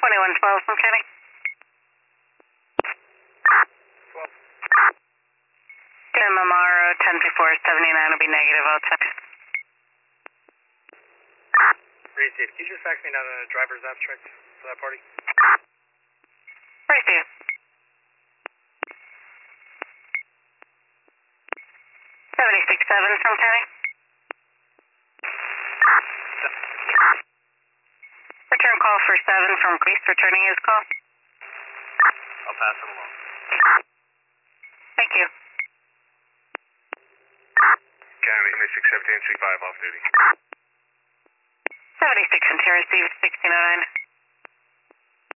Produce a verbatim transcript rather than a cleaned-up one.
twenty-one twelve from Kenny. twelve. Tim Amaro, ten before seventy-nine will be negative outside. Received. Can you just fax me down a driver's abstract for that party? Received. seventy-six seven from Kenny. Return call for seven from Greece, returning his call. I'll pass it along. Thank you. Kennedy, six seventeen, C five off duty. seventy-six and two received, sixteen oh nine.